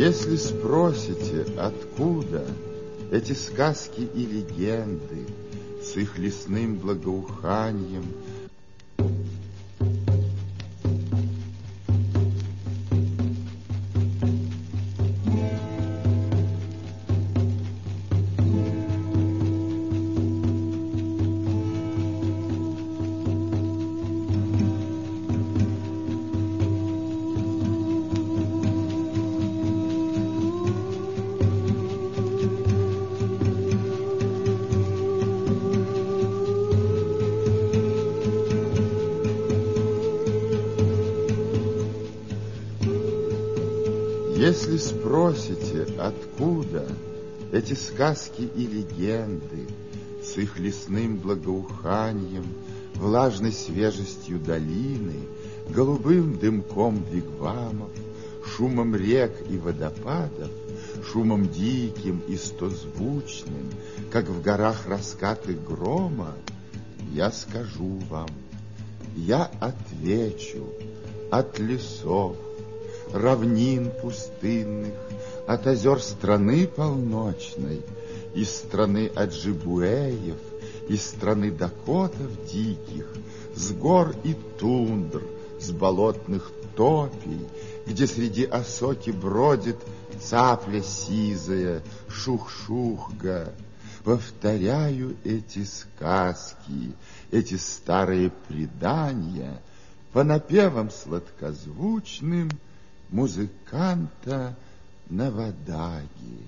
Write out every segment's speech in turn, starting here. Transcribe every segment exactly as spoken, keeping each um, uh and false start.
Если спросите, откуда эти сказки и легенды с их лесным благоуханием, Если спросите, откуда эти сказки и легенды с их лесным благоуханием, влажной свежестью долины, голубым дымком вигвамов, шумом рек и водопадов, шумом диким и стозвучным, как в горах раскаты грома, я скажу вам, я отвечу: от лесов, равнин пустынных, от озер страны полночной, из страны аджибуэев, из страны дакотов диких, с гор и тундр, с болотных топий, где среди осоки бродит цапля сизая, шух-шухга. Повторяю эти сказки, эти старые предания по напевам сладкозвучным музыканта Навадаги.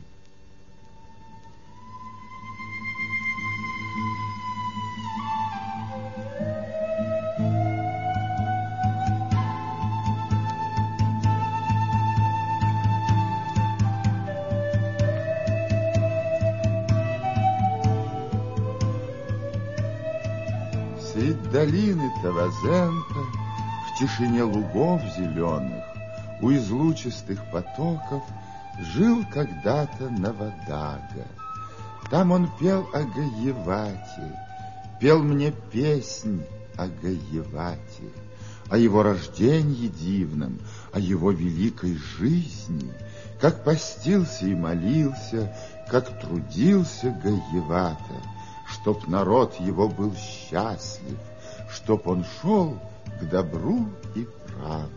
Средь долины Тавазента, в тишине лугов зеленых, у излучистых потоков жил когда-то Навадага. Там он пел о Гаевате, пел мне песнь о Гаевате, о его рождении дивном, о его великой жизни, как постился и молился, как трудился Гаевата, чтоб народ его был счастлив, чтоб он шел к добру и правде.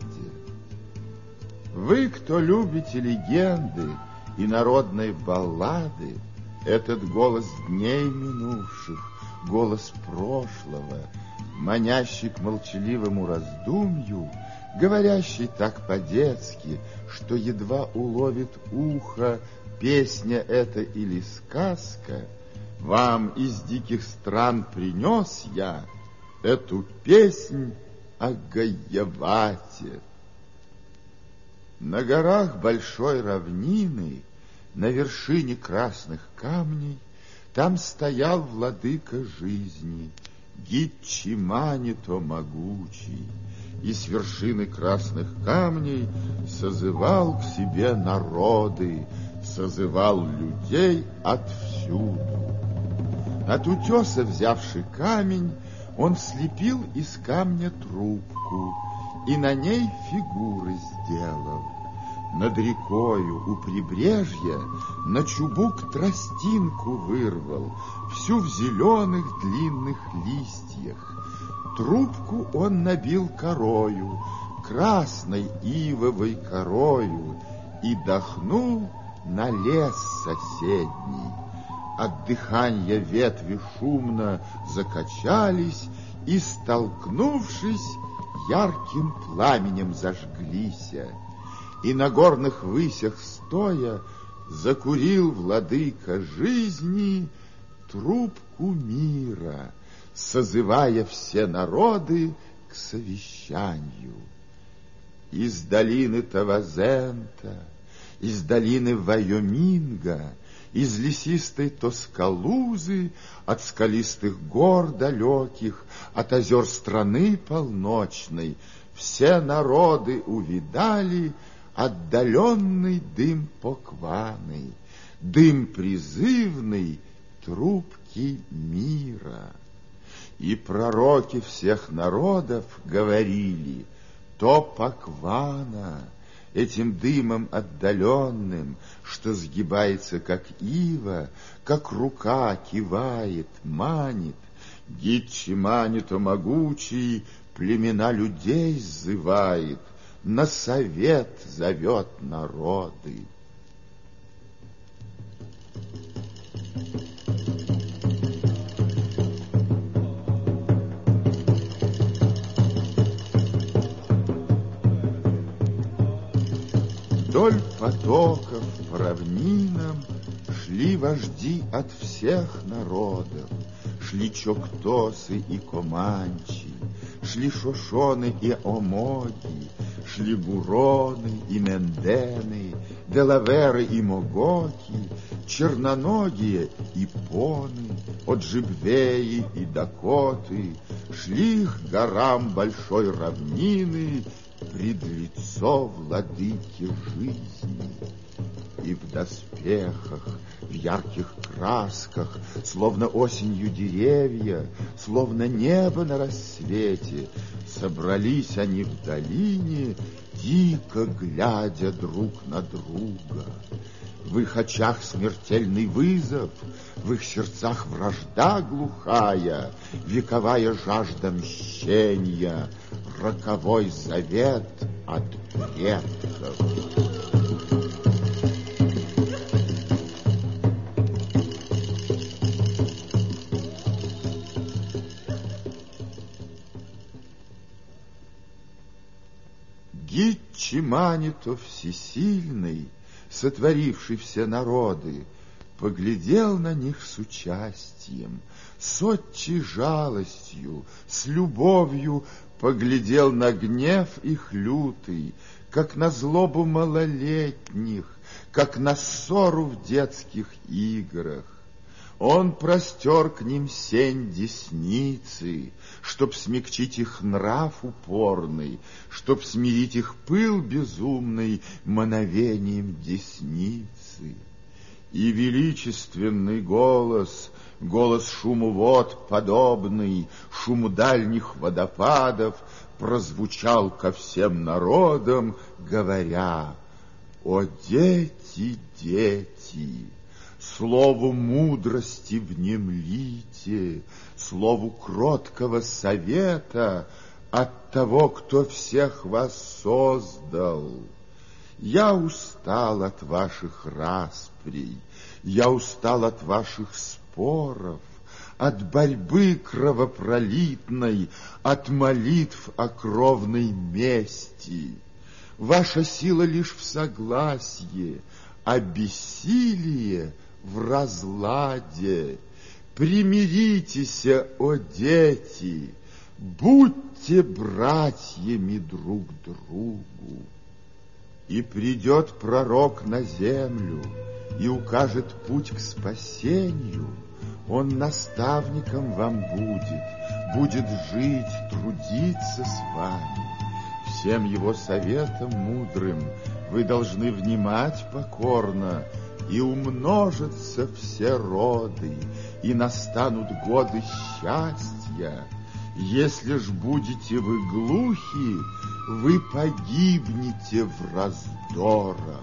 Вы, кто любите легенды и народные баллады, этот голос дней минувших, голос прошлого, манящий к молчаливому раздумью, говорящий так по-детски, что едва уловит ухо песня эта или сказка, вам из диких стран принес я эту песнь о Гаевате. На горах большой равнины, на вершине красных камней, там стоял владыка жизни, Гитчимани-то могучий, и с вершины красных камней созывал к себе народы, созывал людей отвсюду. От утеса, взявший камень, он слепил из камня трубку и на ней фигуры сделал. Над рекою у прибрежья на чубук тростинку вырвал, всю в зеленых длинных листьях. Трубку он набил корою, красной ивовой корою, и дохнул на лес соседний. От дыхания ветви шумно закачались и, столкнувшись, ярким пламенем зажглися. И на горных высях стоя закурил владыка жизни трубку мира, созывая все народы к совещанию. Из долины Тавазента, из долины Вайоминга, из лесистой Тоскалузы, от скалистых гор далеких, от озер страны полночной, все народы увидали отдаленный дым покваны, дым призывный трубки мира. И пророки всех народов говорили: то поквана, этим дымом отдаленным, что сгибается, как ива, как рука кивает, манит. Гитчи манито могучий племена людей сзывает, на совет зовет народы. Вдоль потоков по равнинам шли вожди от всех народов. Шли чоктосы и команчи, шли шошоны и омоги, шли буроны и мендены, делаверы и могоки, черноногие и поны, оджибвеи и дакоты, шли к горам большой равнины пред лицо владыки жизни. И в доспехах, в ярких красках, словно осенью деревья, словно небо на рассвете, собрались они в долине, дико глядя друг на друга. В их очах смертельный вызов, в их сердцах вражда глухая, вековая жажда мщения, роковой завет от предков. Гитчи манито всесильный, сотворивший все народы, поглядел на них с участием, с отчей жалостью, с любовью поглядел на гнев их лютый, как на злобу малолетних, как на ссору в детских играх. Он простер к ним сень десницы, чтоб смягчить их нрав упорный, чтоб смирить их пыл безумный мановением десницы. И величественный голос, голос шуму вод подобный, шуму дальних водопадов, прозвучал ко всем народам, говоря: «О дети, дети! Слову мудрости внемлите, слову кроткого совета от того, кто всех вас создал. Я устал от ваших расприй, я устал от ваших споров, от борьбы кровопролитной, от молитв о кровной мести. Ваша сила лишь в согласии, а бессилие в разладе. Примиритесь, о дети, будьте братьями друг другу. И придет пророк на землю и укажет путь к спасению. Он наставником вам будет, будет жить, трудиться с вами. Всем его советам мудрым вы должны внимать покорно, и умножатся все роды, и настанут годы счастья. Если ж будете вы глухи, вы погибнете в раздорах.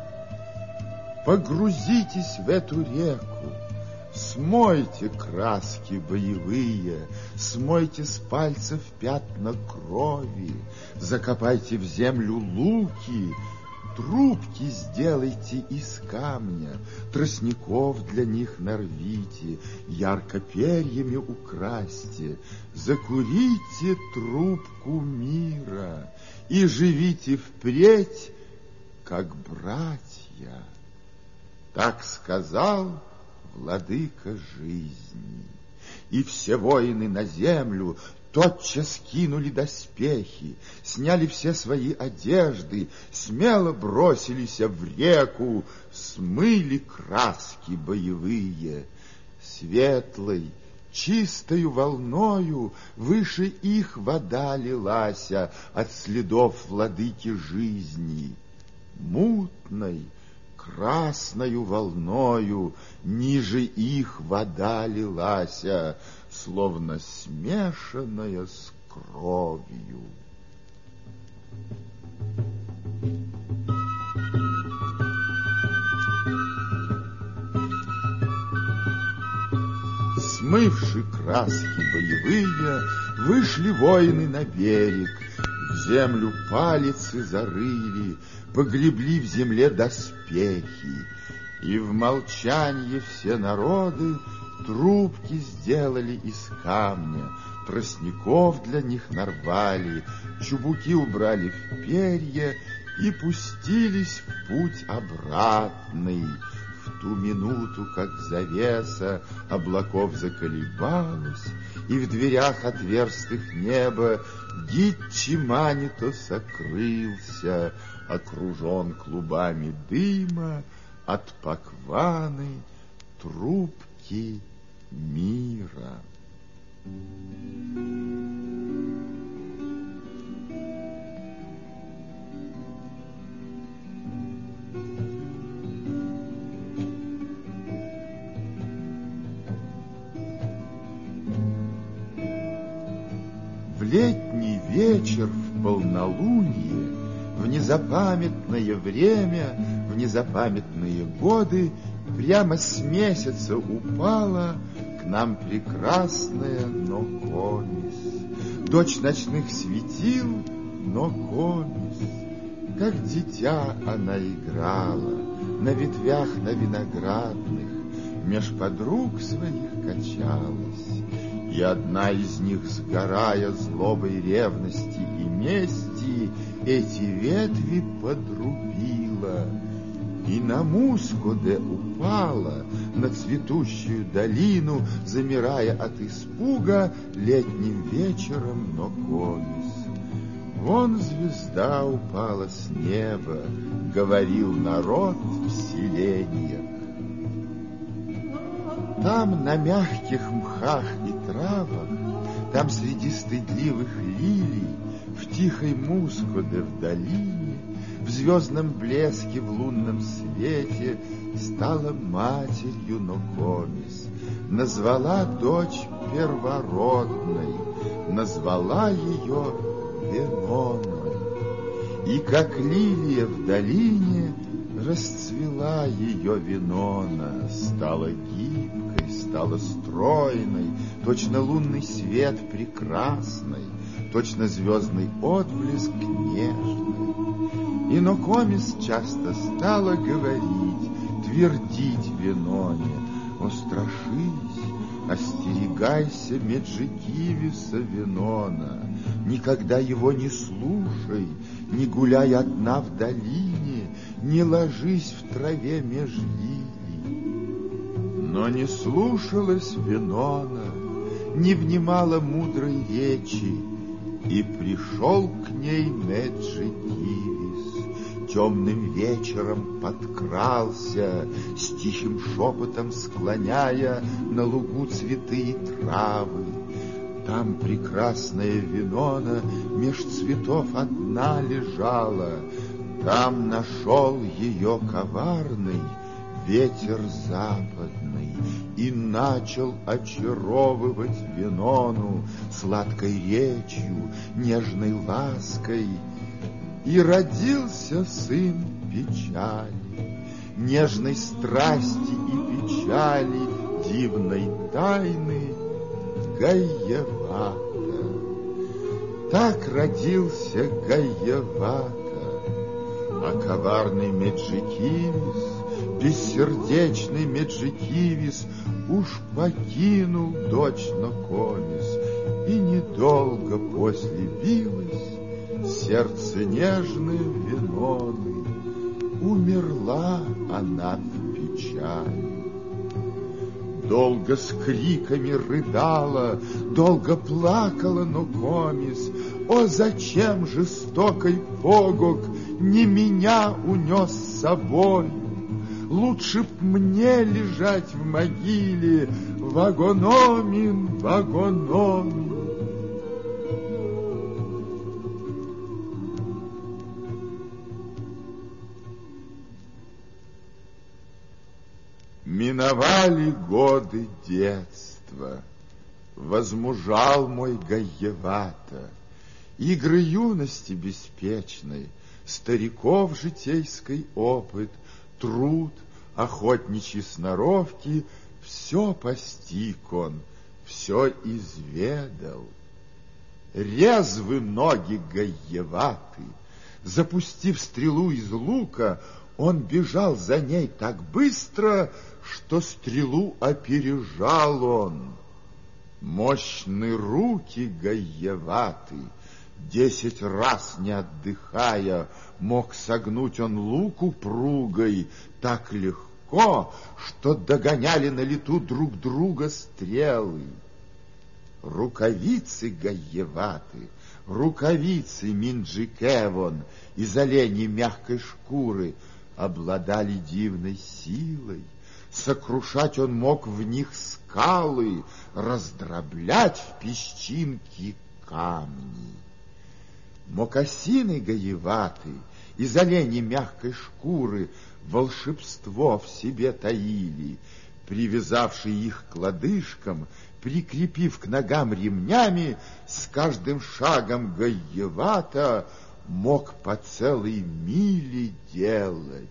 Погрузитесь в эту реку, смойте краски боевые, смойте с пальцев пятна крови, закопайте в землю луки, трубки сделайте из камня, тростников для них нарвите, ярко перьями украсьте, закурите трубку мира и живите впредь, как братья. Так сказал владыка жизни. И все воины на землю тотчас кинули доспехи, сняли все свои одежды, смело бросились в реку, смыли краски боевые. Светлой, чистою волною выше их вода лилася от следов владыки жизни. Мутной, красною волною ниже их вода лилася, словно смешанная с кровью. Смывши краски боевые, вышли воины на берег, в землю палицы зарыли, погребли в земле доспехи, и в молчании все народы трубки сделали из камня, тростников для них нарвали, чубуки убрали в перья и пустились в путь обратный. В ту минуту, как завеса облаков заколебалась, и в дверях отверстых неба Гитчи Манито сокрылся, окружен клубами дыма от Пакваны трубки мира. В летний вечер в полнолуние, в незапамятное время, в незапамятные годы прямо с месяца упала к нам прекрасная Нокомис, дочь ночных светил Нокомис. Как дитя она играла на ветвях на виноградных, меж подруг своих качалась, и одна из них, сгорая злобой ревности и мести, эти ветви подрубила и на Мускуде упала, на цветущую долину, замирая от испуга летним вечером Нокомис. Вон звезда упала с неба, говорил народ в селениях. Там на мягких мхах и травах, там среди стыдливых лилий, в тихой Мускуде в долине, в звездном блеске, в лунном свете стала матерью Нокомис, назвала дочь первородной, назвала ее Веноной. И как лилия в долине расцвела ее Венона, стала гибкой, стала стройной, точно лунный свет прекрасный, точно звездный отблеск нежный. И Нокомис часто стала говорить, твердить Веноне: «О, страшись, остерегайся Меджикивиса, Венона, никогда его не слушай, не гуляй одна в долине, не ложись в траве меж лилий». Но не слушалась Венона, не внимала мудрой речи, и пришел к ней Меджикивис, темным вечером подкрался, с тихим шепотом склоняя на лугу цветы и травы. Там прекрасная Венона меж цветов одна лежала, там нашел ее коварный ветер западный и начал очаровывать Венону сладкой речью, нежной лаской. И родился сын печали, нежной страсти и печали, дивной тайны Гаевата. Так родился Гаевата, а коварный Меджикивис, бессердечный Меджикивис, уж покинул дочь Нокомис, и недолго после билось сердце нежное Веноны, умерла она в печали. Долго с криками рыдала, долго плакала Нокомис: «О, зачем жестокой Погок не меня унес с собой? Лучше б мне лежать в могиле, Вагономин, Вагономин». Миновали годы детства, возмужал мой Гаевата, игры юности беспечной, стариков житейский опыт, труд, охотничьи сноровки, все постиг он, все изведал. Резвы ноги Гаеваты, запустив стрелу из лука, он бежал за ней так быстро, что стрелу опережал он. Мощные руки Гаеваты, десять раз не отдыхая, мог согнуть он лук упругой так легко, что догоняли на лету друг друга стрелы. Рукавицы Гаеваты, рукавицы Минджикевон из оленей мягкой шкуры обладали дивной силой. Сокрушать он мог в них скалы, раздроблять в песчинки камни. Мокасины Гаеваты из оленей мягкой шкуры волшебство в себе таили, привязавшие их к лодыжкам, прикрепив к ногам ремнями, с каждым шагом Гаевата мог по целой миле делать.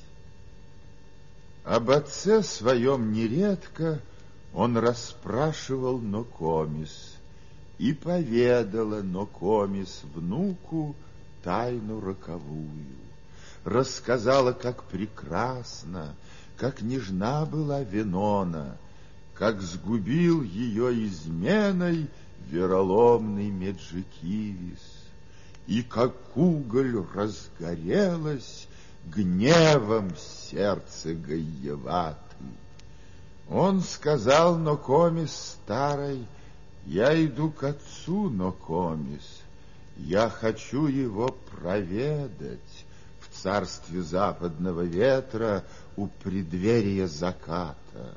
Об отце своем нередко он расспрашивал Нокомис, и поведала Нокомис внуку тайну роковую. Рассказала, как прекрасна, как нежна была Венона, как сгубил ее изменой вероломный Меджикивис, и как уголь разгорелось гневом сердце Гаеваты. Он сказал Нокомис старой: «Я иду к отцу, Нокомис, я хочу его проведать в царстве западного ветра у преддверия заката».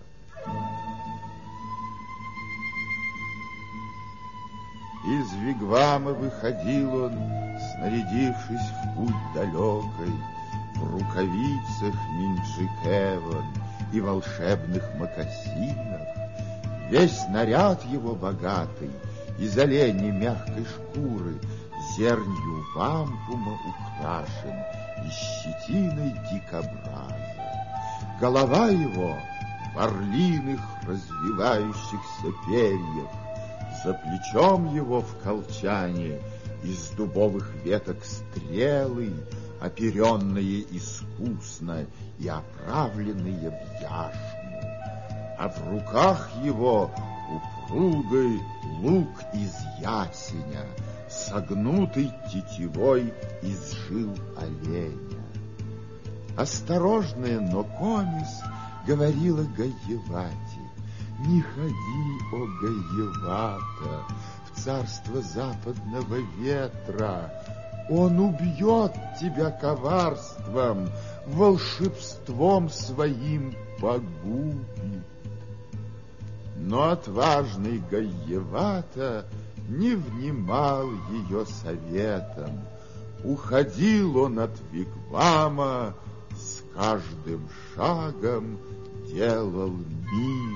Из вигвама выходил он, снарядившись в путь далекой, в рукавицах Минджикевон и волшебных мокасинах. Весь наряд его богатый, из оленей мягкой шкуры, зернью вампума украшен и щетиной дикобраза. Голова его в орлиных развивающихся перьях, за плечом его в колчане из дубовых веток стрелы, оперенные искусно и оправленные в яшму, а в руках его упругой лук из ясеня, согнутый тетивой из жил оленя. Осторожная Нокомис говорила Гаевате: «Не ходи, о Гаевата, в царство западного ветра, он убьет тебя коварством, волшебством своим погубит». Но отважный Гаевата не внимал ее советам. Уходил он от вигвама, с каждым шагом делал милю.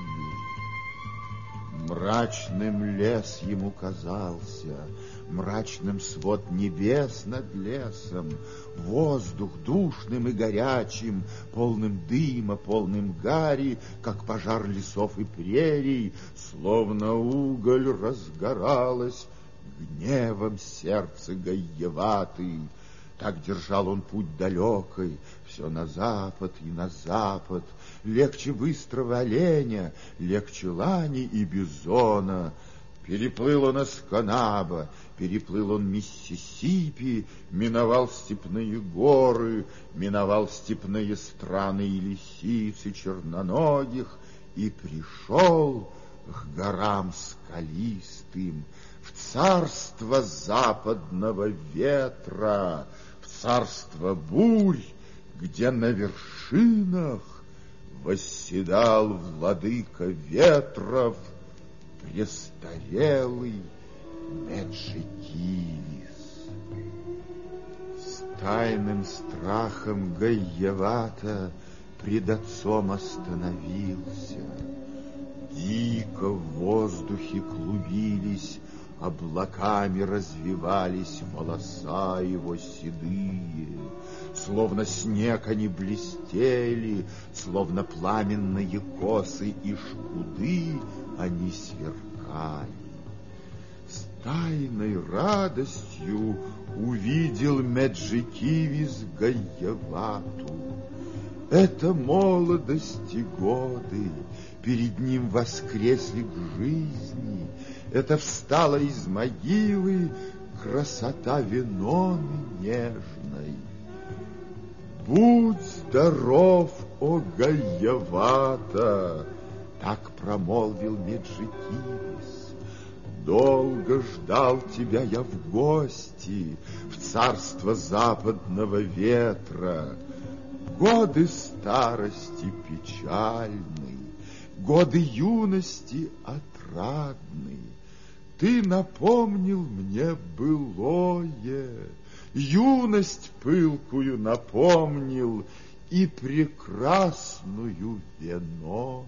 Мрачным лес ему казался, мрачным свод небес над лесом, воздух душным и горячим, полным дыма, полным гари, как пожар лесов и прерий, словно уголь разгоралось гневом сердце Гаеваты. Так держал он путь далекой, все на запад и на запад, легче быстрого оленя, легче лани и бизона. Переплыл он Эсконаба, переплыл он Миссисипи, миновал степные горы, миновал степные страны и лисиц и черноногих, и пришел к горам скалистым, в царство западного ветра, в царство бурь, где на вершинах восседал владыка ветров, престарелый Меджикивис. С тайным страхом Гаевата пред отцом остановился. Дико в воздухе клубились, облаками развивались волоса его седые, словно снег они блестели, словно пламенные косы и шкуды они сверкали. стали. С тайной радостью увидел Меджикивис Гаевату. Это молодости годы перед ним воскресли к жизни. Это встала из могилы красота Веноны нежной. Будь здоров, о Гаевата, так промолвил Меджикивис. Долго ждал тебя я в гости в царство западного ветра. Годы старости печальны, годы юности отрадны. Ты напомнил мне былое, юность пылкую напомнил и прекрасную Венону.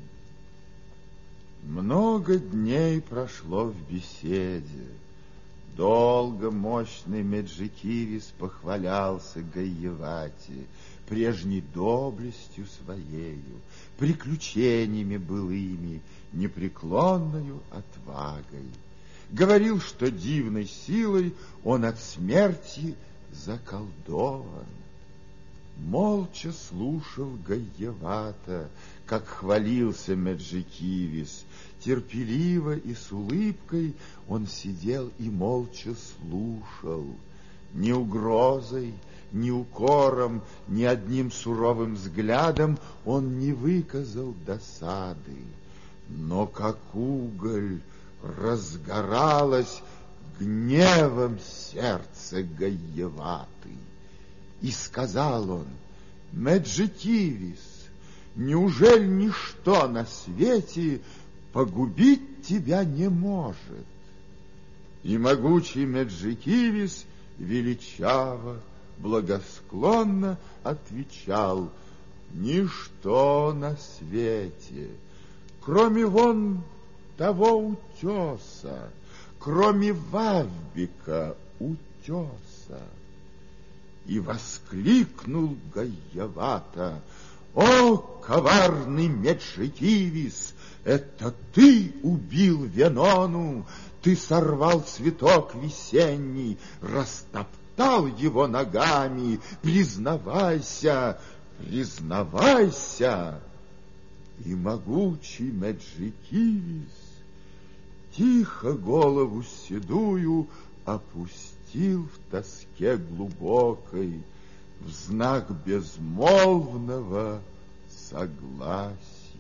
Много дней прошло в беседе. Долго мощный Меджикивис похвалялся Гаевате прежней доблестью своею, приключениями былыми, непреклонною отвагой. Говорил, что дивной силой он от смерти заколдован. Молча слушал Гаевата, как хвалился Меджикивис. Терпеливо и с улыбкой он сидел и молча слушал. Ни угрозой, ни укором, ни одним суровым взглядом он не выказал досады. Но как уголь разгоралось гневом сердце Гаеваты. И сказал он: Меджикивис, неужели ничто на свете погубить тебя не может? И могучий Меджикивис величаво, благосклонно отвечал: ничто на свете, кроме вон того утеса, кроме Вавбика утеса. И воскликнул Гаевата: о, коварный Меджикивис, это ты убил Венону, ты сорвал цветок весенний, растоптал его ногами, признавайся, признавайся. И могучий Меджикивис тихо голову седую опустил в тоске глубокой, в знак безмолвного согласия.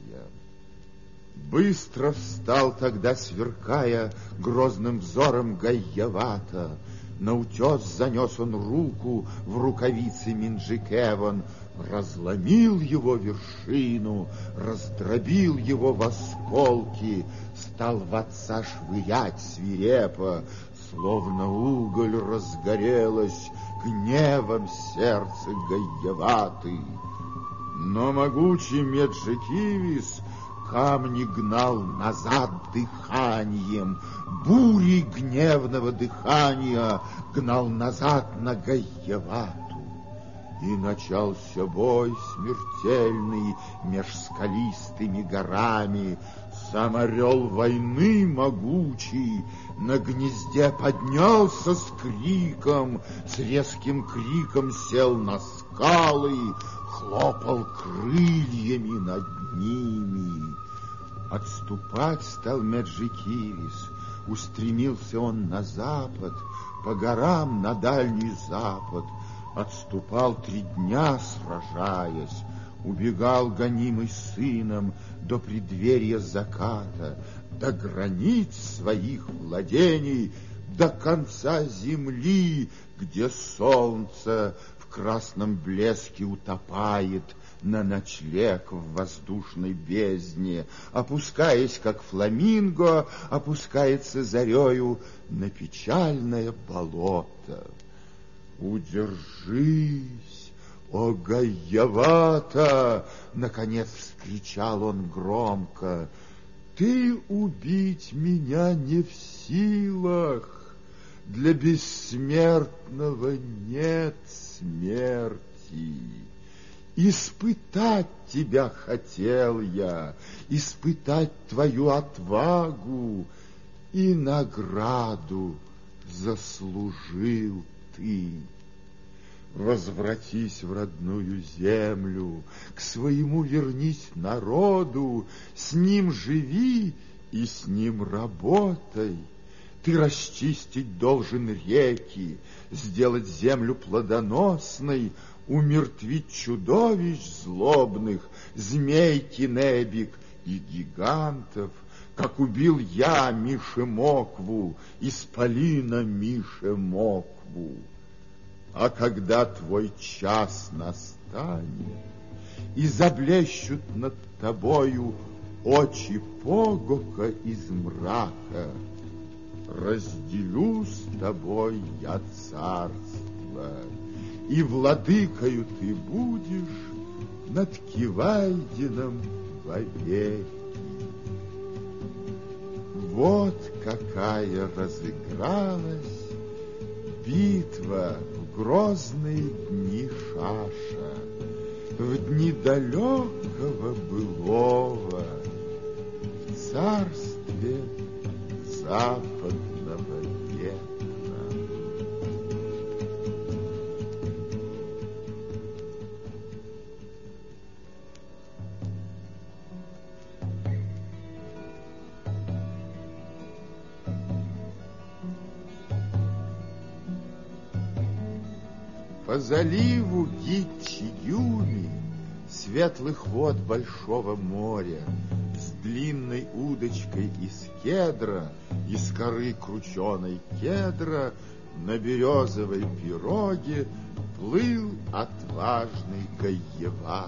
Быстро встал тогда, сверкая грозным взором Гаевата. На утес занес он руку в рукавице Минджикеван, разломил его вершину, раздробил его в осколки, стал в отца швырять свирепо, словно уголь разгорелось гневом сердце Гаеваты. Но могучий Меджикивис камни гнал назад дыханием, бурей гневного дыхания гнал назад на Гаевату. И начался бой смертельный меж скалистыми горами. Сам орел войны могучий на гнезде поднялся с криком, с резким криком сел на скалы, хлопал крыльями над ними. Отступать стал Меджикивис, устремился он на запад, по горам на дальний запад. Отступал три дня, сражаясь, убегал гонимый сыном до преддверия заката, до границ своих владений, до конца земли, где солнце в красном блеске утопает на ночлег в воздушной бездне, опускаясь, как фламинго, опускается зарею на печальное болото. «Удержись, о Гаевата!» — наконец вскричал он громко. «Ты убить меня не в силах, для бессмертного нет смерти. Испытать тебя хотел я, испытать твою отвагу, и награду заслужил ты. Возвратись в родную землю, к своему вернись народу, с ним живи и с ним работай. Ты расчистить должен реки, сделать землю плодоносной, умертвить чудовищ злобных, змей Кинебик и гигантов, как убил я Мишемокву, исполина Мишемокву. А когда твой час настанет, и заблещут над тобою очи Погока из мрака, разделю с тобой я царство, и владыкою ты будешь над Кивальдином вовеки. Вот какая разыгралась битва в грозные дни Шаша, в дни далекого былого, в царстве западного ветра. По заливу Гичи-Юми, светлых вод большого моря, с длинной удочкой из кедра, из коры крученой кедра, на березовой пироге плыл отважный Гаевата.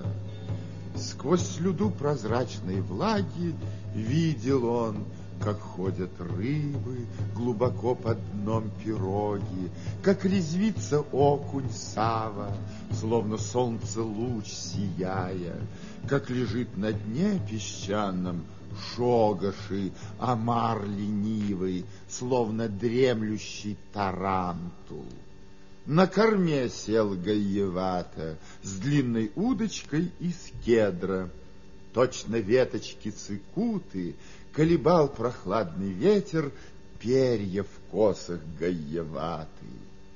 Сквозь слюду прозрачной влаги видел он, как ходят рыбы глубоко под дном пироги, как резвится окунь Сава, словно солнце луч сияя, как лежит на дне песчаном Шогаши, омар ленивый, словно дремлющий тарантул. На корме сел Гаевата с длинной удочкой из кедра. Точно веточки цикуты колебал прохладный ветер перья в косах Гаеваты.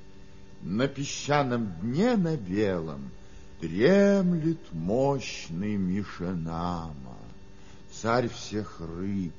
На песчаном дне на белом дремлет мощный Мишенама, царь всех рыб,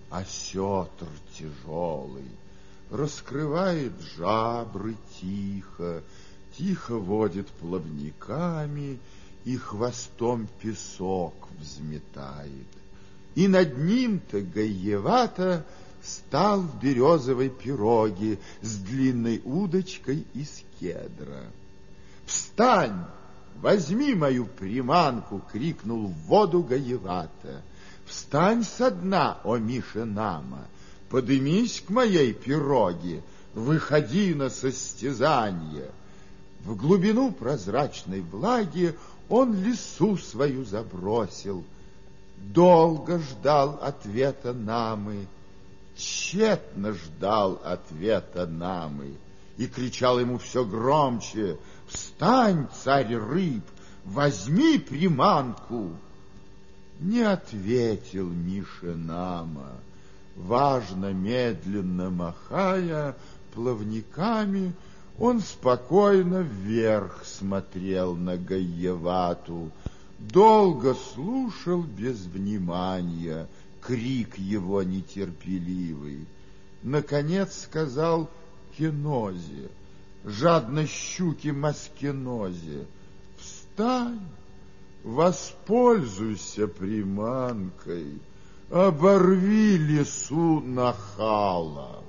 осетр тяжелый, раскрывает жабры тихо, тихо водит плавниками и хвостом песок взметает. И над ним-то Гаевата стал в березовой пироге с длинной удочкой из кедра. «Встань! Возьми мою приманку!» — крикнул в воду Гаевата. «Встань со дна, о Мишенама! Подымись к моей пироге! Выходи на состязание!» В глубину прозрачной влаги он лесу свою забросил. Долго ждал ответа Намы, тщетно ждал ответа Намы, и кричал ему все громче: «Встань, царь рыб, возьми приманку!» Не ответил Мишенама, важно, медленно махая плавниками, он спокойно вверх смотрел на Гаевату, долго слушал без внимания крик его нетерпеливый. Наконец сказал Кинозе, жадно щуке Маскинозе: «Встань, воспользуйся приманкой, оборви лесу нахала».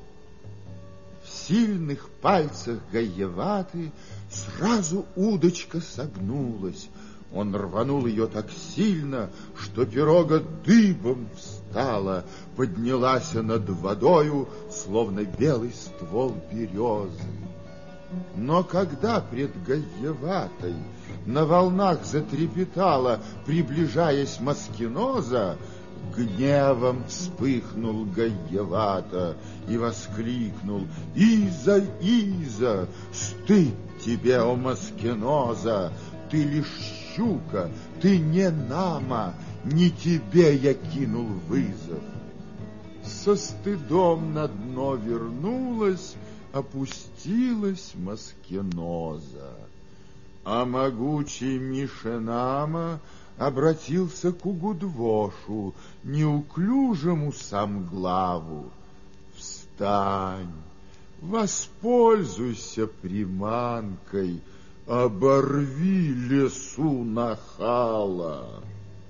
В сильных пальцах Гаеваты сразу удочка согнулась. Он рванул ее так сильно, что пирога дыбом встала, поднялась над водою, словно белый ствол березы. Но когда пред Гаеватой на волнах затрепетала, приближаясь Маскиноза, гневом вспыхнул Гаевата и воскликнул: «Иза, Иза, стыд тебе, о Маскиноза! Ты лишь щука, ты не Нама, не тебе я кинул вызов. Со стыдом на дно вернулась, опустилась Маскиноза. А могучий Мишенама обратился к Угудвошу, неуклюжему самглаву. Встань, воспользуйся приманкой, оборви лесу нахала.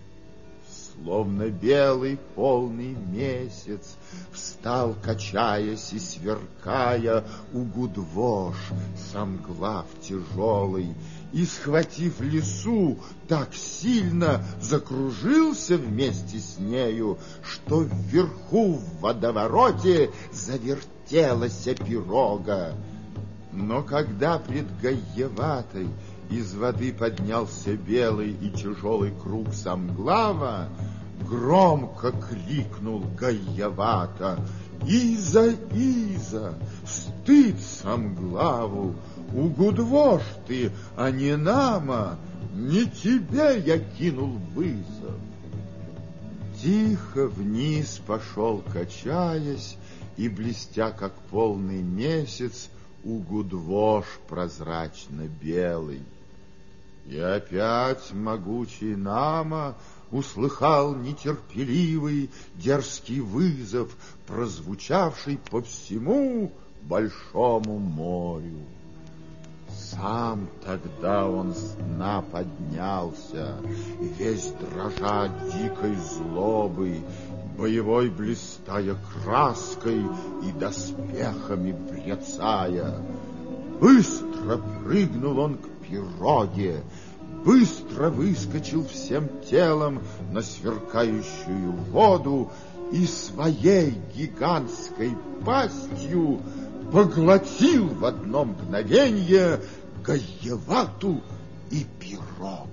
Словно белый полный месяц встал, качаясь и сверкая, Угудвош, самглав тяжелый, и, схватив лису, так сильно закружился вместе с нею, что вверху в водовороте завертелась пирога. Но когда пред Гаеватой из воды поднялся белый и тяжелый круг самглава, громко крикнул Гаевата: «Иза, Иза, стыд самглаву! Угудвош ты, а не Нама, не тебе я кинул вызов!» Тихо вниз пошел, качаясь, и, блестя, как полный месяц, Угудвош прозрачно-белый. И опять могучий Нама услыхал нетерпеливый, дерзкий вызов, прозвучавший по всему большому морю. Сам тогда он с дна поднялся, весь дрожа дикой злобой, боевой блистая краской и доспехами брецая. Быстро прыгнул он к пироге, быстро выскочил всем телом на сверкающую воду и своей гигантской пастью поглотил в одно мгновенье Гаевату и пирогу.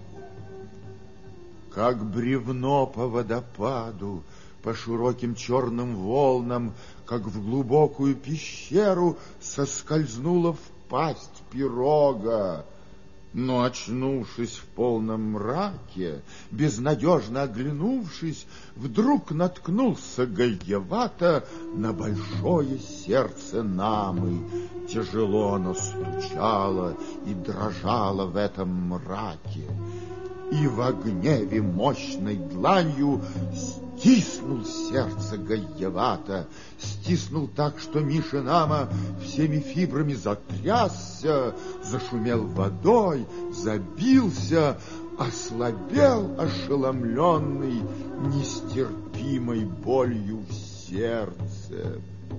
Как бревно по водопаду, по широким черным волнам, как в глубокую пещеру соскользнула в пасть пирога. Но, очнувшись в полном мраке, безнадежно оглянувшись, вдруг наткнулся Гаевата на большое сердце Намы. Тяжело оно стучало и дрожало в этом мраке. И во гневе мощной дланью стиснул сердце Гаевата, стиснул так, что Мишенама всеми фибрами затрясся, зашумел водой, забился, ослабел ошеломленный нестерпимой болью в сердце.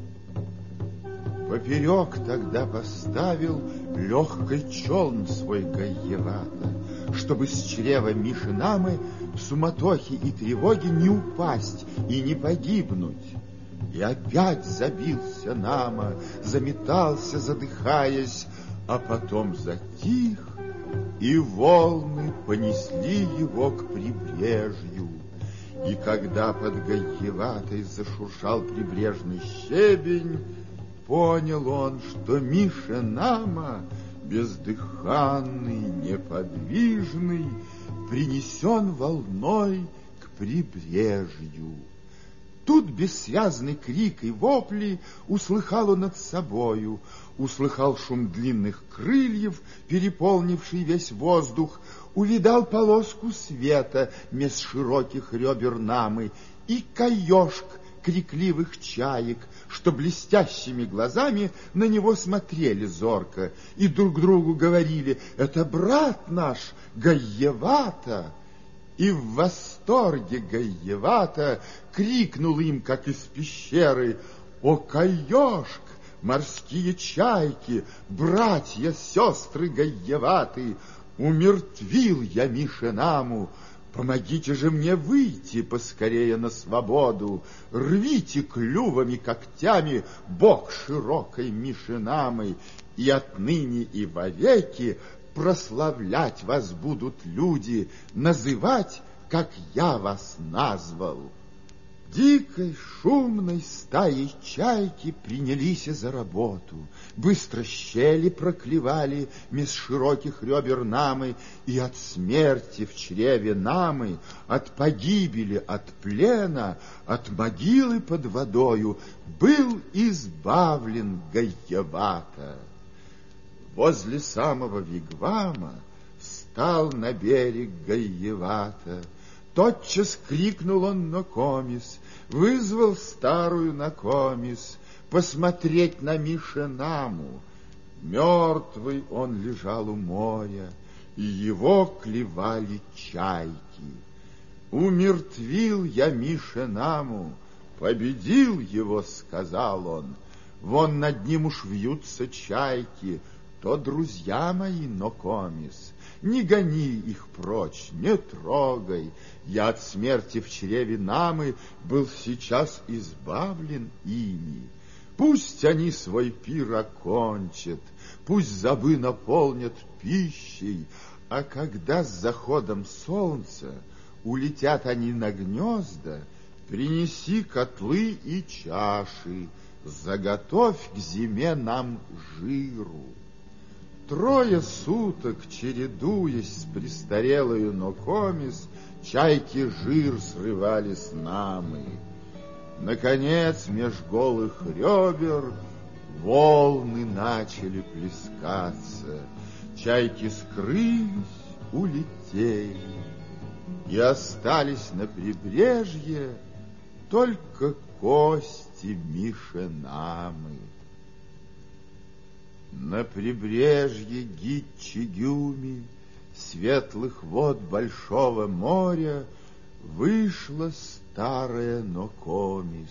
Поперек тогда поставил легкий челн свой Гаевата, чтобы с чрева Мишенамы в суматохе и тревоге не упасть и не погибнуть. И опять забился Нама, заметался, задыхаясь, а потом затих, и волны понесли его к прибрежью. И когда под Гаеватой зашуршал прибрежный щебень, понял он, что Мишенама, бездыханный, неподвижный, принесен волной к прибрежью. Тут бессвязный крик и вопли услыхал он над собою, услыхал шум длинных крыльев, переполнивший весь воздух, увидал полоску света меж широких ребер Намы и каешк крикливых чаек, что блестящими глазами на него смотрели зорко и друг другу говорили: «Это брат наш Гаевата!» И в восторге Гаевата крикнул им, как из пещеры: «О, каешк, морские чайки, братья, сестры Гаеваты, умертвил я Мишенаму! Помогите же мне выйти поскорее на свободу, рвите клювами, когтями бок широкой Мишенамы, и отныне и вовеки прославлять вас будут люди, называть, как я вас назвал». дикой шумной стаей чайки принялись за работу. Быстро щели проклевали меж широких ребер намы, и от смерти в чреве намы, от погибели, от плена, от могилы под водою был избавлен Гаевата. Возле самого вигвама стал на берег Гаевата. Тотчас крикнул он Нокомис, вызвал старую Нокомис посмотреть на Мишенаму. Мертвый он лежал у моря, и его клевали чайки. Умертвил я Мишенаму, победил его, сказал он. Вон над ним уж вьются чайки, то друзья мои, Нокомис. Не гони их прочь, не трогай. Я от смерти в чреве намы был сейчас избавлен ими. Пусть они свой пир окончат, пусть забы наполнят пищей, а когда с заходом солнца улетят они на гнезда, принеси котлы и чаши, заготовь к зиме нам жиру. Трое суток, чередуясь с престарелою Нокомис, чайки жир срывали с намы. Наконец, меж голых ребер волны начали плескаться. Чайки скрылись, улетели, и остались на прибрежье только кости Мишенамы. На прибрежье Гитчигюми, светлых вод большого моря, вышла старая Нокомис,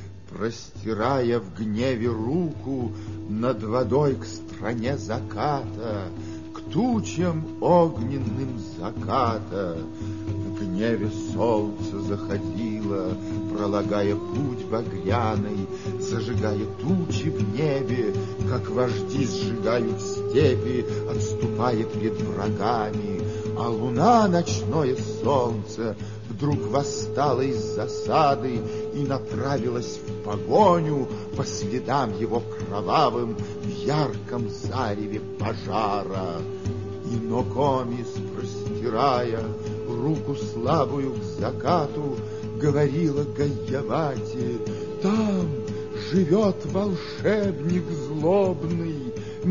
простирая в гневе руку над водой к стране заката, к тучам огненным заката. В гневе солнце заходило, пролагая путь багряный, зажигая тучи в небе, как вожди сжигают степи, отступая пред врагами. А луна, ночное солнце, вдруг восстала из засады и направилась в погоню по следам его кровавым в ярком зареве пожара. И Нокомис, простирая руку слабую к закату, говорила Гаевате: там живет волшебник злобный,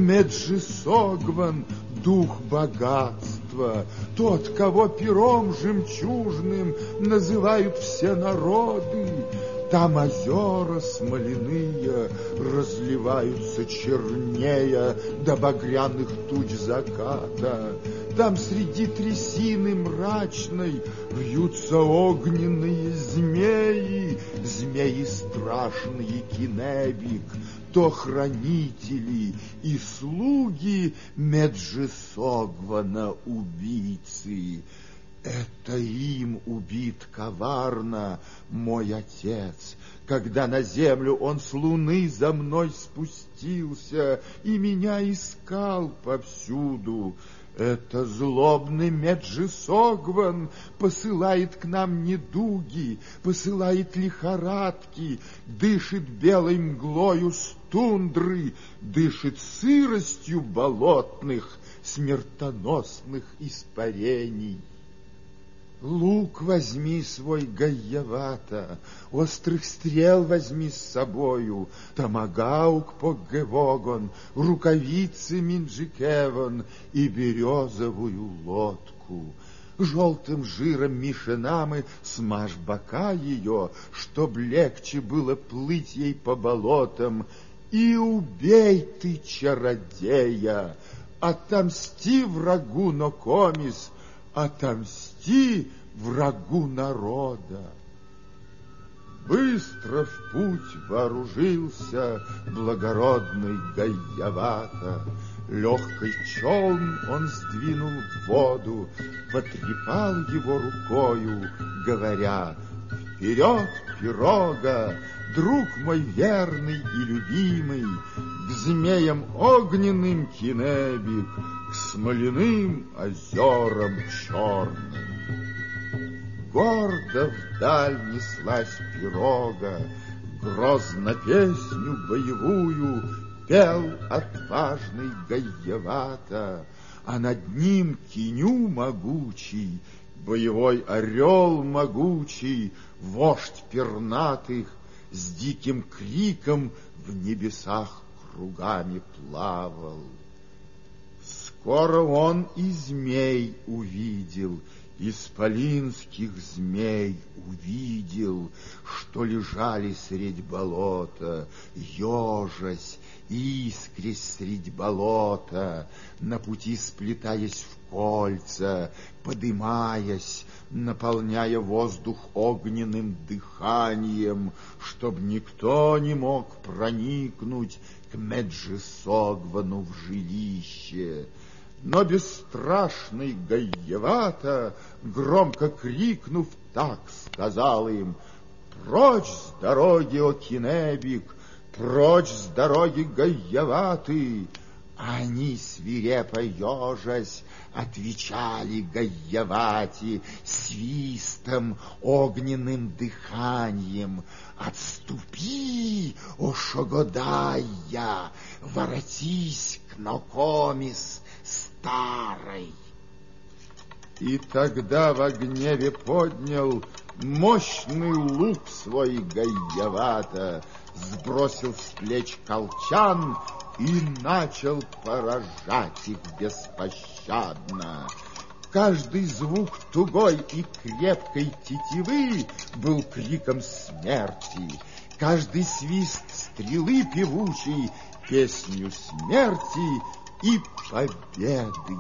Меджисогван, дух богатства, тот, кого пером жемчужным называют все народы. Там озера смоляные разливаются чернея до багряных туч заката. Там среди трясины мрачной вьются огненные змеи, змеи страшные Кинебик, то хранители и слуги Меджисогвана убийцы. Это им убит коварно мой отец, когда на землю он с луны за мной спустился и меня искал повсюду. Это злобный Меджисогван посылает к нам недуги, посылает лихорадки, дышит белой мглою с тундры, дышит сыростью болотных, смертоносных испарений. Лук возьми свой, Гаевата, острых стрел возьми с собою, томагаук Поггевогон, рукавицы Минджикевон и березовую лодку. Желтым жиром Мишенамы смажь бока ее, чтоб легче было плыть ей по болотам, и убей ты чародея, отомсти врагу Нокомис, отомсти врагу народа. Быстро в путь вооружился благородный Гаевата. Легкий челн он сдвинул в воду, потрепал его рукою, говоря: «Вперед, пирога, друг мой верный и любимый, к змеям огненным Кинебик, к смоляным озерам черным». гордо вдаль неслась пирога, грозно песню боевую пел отважный Гаевато, а над ним Киню могучий, боевой орел могучий, вождь пернатых, с диким криком в небесах кругами плавал. Скоро он и змей увидел, исполинских змей увидел, что лежали средь болота, ежась, искрясь средь болота, на пути сплетаясь в кольца, подымаясь, наполняя воздух огненным дыханием, чтоб никто не мог проникнуть к Меджисогвану в жилище. Но бесстрашный Гаевато, громко крикнув, так сказал им: «Прочь с дороги, о Кинебик, прочь с дороги, Гаеваты!» Они, свирепо ежась, отвечали Гаевате свистом, огненным дыханием: «Отступи, о Шогодайя, воротись к Нокомис старой!» И тогда в гневе поднял мощный лук свой Гаевато, сбросил с плеч колчан и начал поражать их беспощадно. Каждый звук тугой и крепкой тетивы был криком смерти, каждый свист стрелы певучей песнью смерти и победы.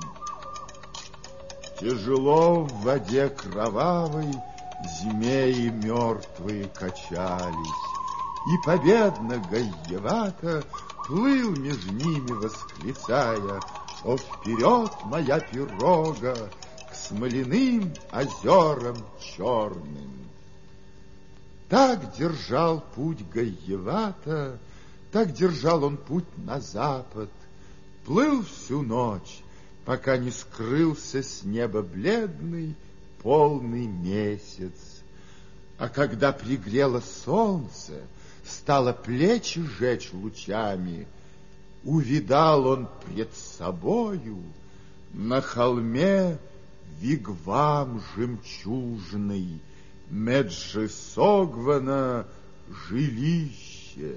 Тяжело в воде кровавой змеи мертвые качались, и победно Гаевато плыл между ними, восклицая: «О, вперед, моя пирога, к смоляным озерам черным!» Так держал путь Гаевато, так держал он путь на запад, плыл всю ночь, пока не скрылся с неба бледный полный месяц. А когда пригрело солнце, стало плечи жечь лучами, увидал он пред собою на холме вигвам жемчужный, Меджисогвана жилище.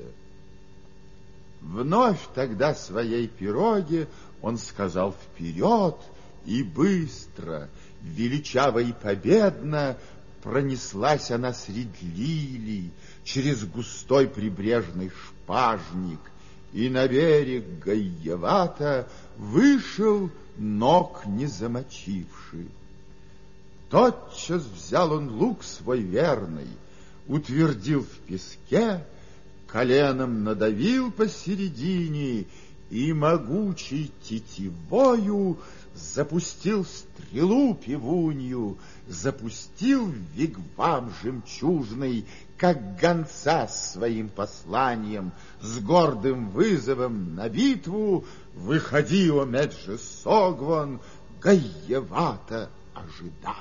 Вновь тогда своей пироге он сказал вперед, и быстро, величаво и победно пронеслась она средь лилий, через густой прибрежный шпажник, и на берег Гаевато вышел, ног не замочивший. Тотчас взял он лук свой верный, утвердил в песке, коленом надавил посередине и могучей тетивою запустил стрелу пивунью, запустил в вигвам жемчужный, как гонца с своим посланием, с гордым вызовом на битву: «Выходи, о Меджисогван, Гаевато ожидает».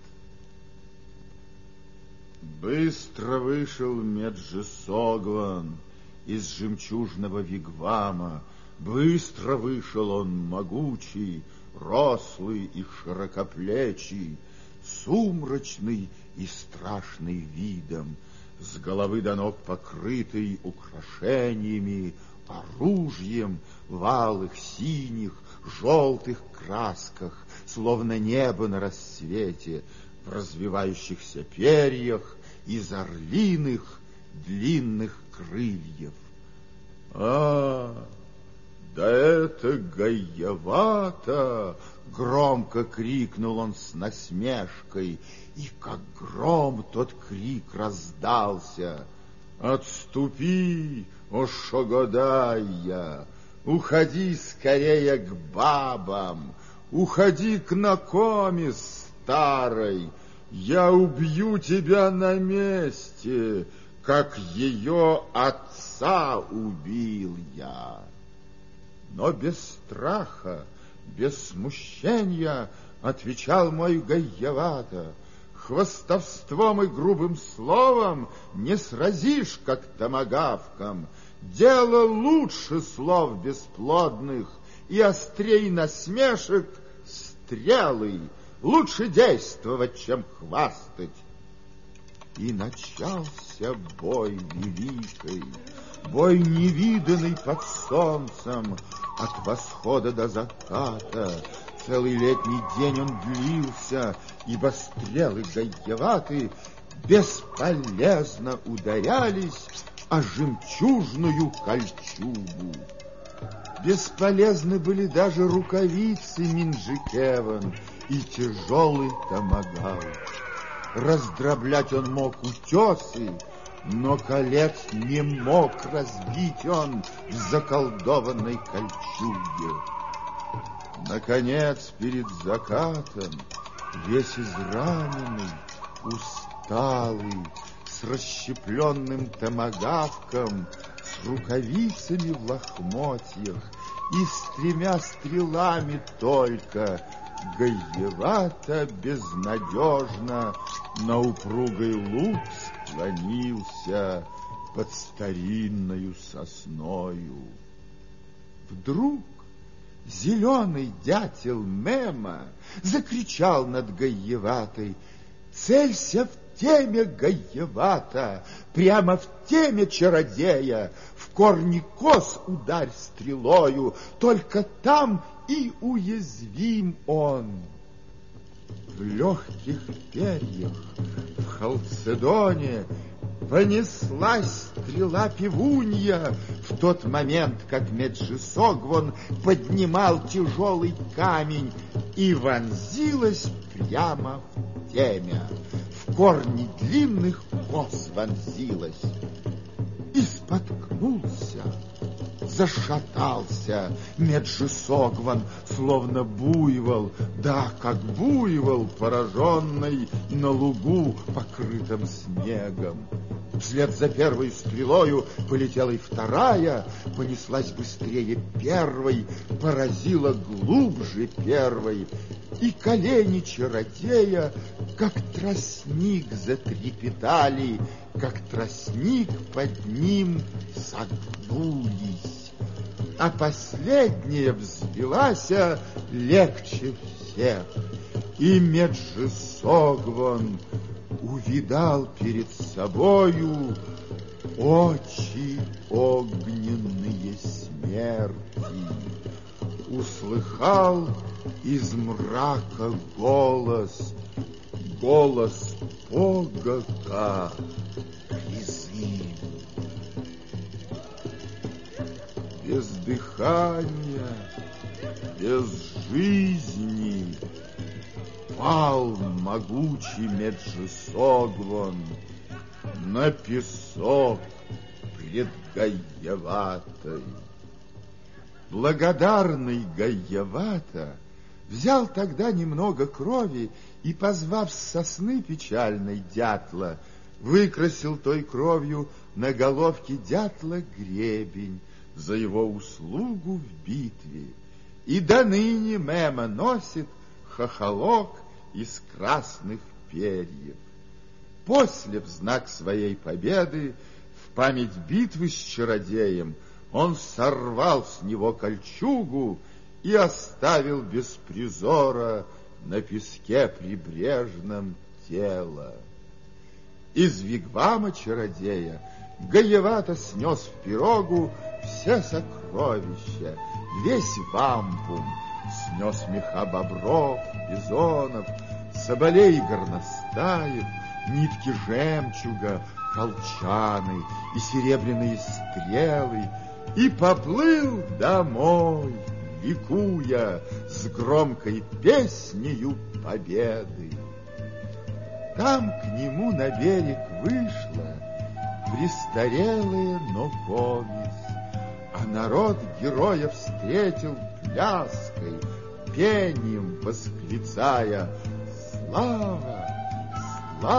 Быстро вышел Меджисогван из жемчужного вигвама, быстро вышел он могучий, рослый и широкоплечий, сумрачный и страшный видом, с головы до ног покрытый украшениями, оружием в алых, синих, желтых красках, словно небо на рассвете, в развивающихся перьях из орлиных длинных крыльев. А, да это Гаевато! Громко крикнул он с насмешкой, и как гром тот крик раздался: «Отступи, о Шогодайя! Уходи скорее к бабам! Уходи к Нокомис старой! Я убью тебя на месте, как ее отца убил я!» Но без страха, без смущения отвечал мой Гаевато: хвастовством и грубым словом не сразишь, как томагавком. Дело лучше слов бесплодных и острей насмешек стрелы. Лучше действовать, чем хвастать. И начался бой великий, бой невиданный под солнцем, от восхода до заката. Целый летний день он длился, ибо стрелы гаеваты бесполезно ударялись о жемчужную кольчугу. Бесполезны были даже рукавицы Минджикеван и тяжелый томагавк. Раздроблять он мог утесы, но колец не мог разбить он в заколдованной кольчуге. Наконец, перед закатом, весь израненный, усталый, с расщепленным томагавком, с рукавицами в лохмотьях и с тремя стрелами только, гаевато безнадежно на упругой луг склонился под старинною сосною. Вдруг зеленый дятел Мема закричал над гаеватой: «Целься в теме, гаевата, прямо в теме чародея, в корни кос ударь стрелою, только там и уязвим он». В легких перьях, в халцедоне понеслась стрела пивунья в тот момент, как Меджисогвон поднимал тяжелый камень, и вонзилась прямо в темя. В корни длинных кос вонзилась. И споткнулся, зашатался Меджисогвон, словно буйвол, да, как буйвол, пораженный на лугу, покрытом снегом. Вслед за первой стрелою полетела и вторая, понеслась быстрее первой, поразила глубже первой, и колени чародея, как тростник, затрепетали, как тростник под ним согнулись, а последняя взвелась легче всех, и Меджисогвон увидал перед собою очи огненные смерти, услыхал из мрака голос, голос Погока, призыв. Без дыхания, без жизни пал могучий Меджисогвон на песок пред Гаеватой. Благодарный Гаевата взял тогда немного крови и, позвав с сосны печальной дятла, выкрасил той кровью на головке дятла гребень за его услугу в битве. И до ныне Мема носит хохолок из красных перьев. После, в знак своей победы, в память битвы с чародеем, он сорвал с него кольчугу и оставил без призора на песке прибрежном тело. Из вигвама чародея Гаевата снес в пирогу все сокровища, весь вампум, снес меха бобров, бизонов, соболей и горностаев, нитки жемчуга, колчаны и серебряные стрелы, и поплыл домой, ликуя с громкой песнею победы. Там к нему на берег вышла престарелая Нокомис, а народ героя встретил пляской, пением восклицая: «Слава!